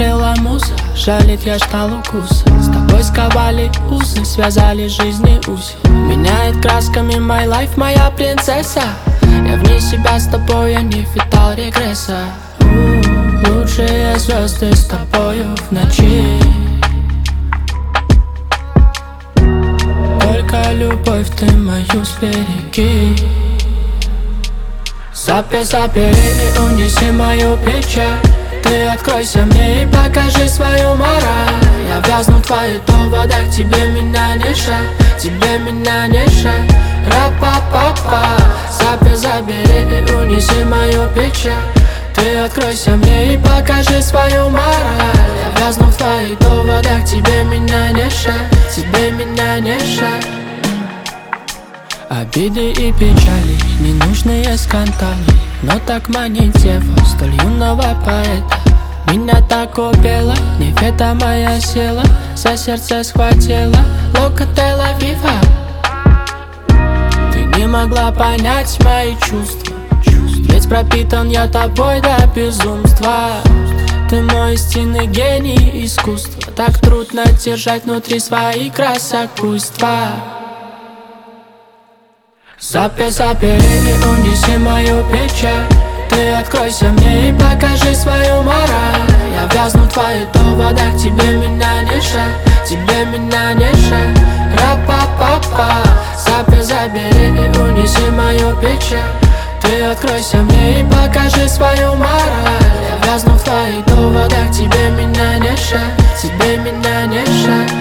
накрыла муза, жалит, я ждал укуса. С тобой сковали узы, связали жизни узел. Меняет красками my life, моя принцесса. Я вне себя с тобой, я не витал регресса. Лучшие звезды с тобою в ночи. Только любовь ты мою сбереги. Забери и унеси мою печаль. Ты откройся мне и покажи свою мораль. Я вязну в твоих доводах, тебе меня не жаль, тебе меня не жаль. Ра-па-па-па. Забери и унеси мою печаль. Ты откройся мне и покажи свою мораль. Я вязну в твоих доводах, тебе меня не жаль, тебе меня не жаль. Обиды и печали, ненужные скандалы, но так манит дева, столь юного поэта. Меня так убила, неведомая сила, за сердце схватила, лока Тель-Авива. Ты не могла понять мои чувства, ведь пропитан я тобой до безумства. Ты мой истинный гений искусства, так трудно держать внутри свои красокуйства. Забери и унеси мою печаль. Ты откройся мне и покажи свою мораль. Я вязну в твоих доводах, тебе меня не жаль, тебе меня не жаль. Ра-па-па-па. Забери и унеси мою печаль. Ты откройся мне и покажи свою мораль. Я вязну в твоих доводах, тебе меня не жаль, тебе меня не жаль.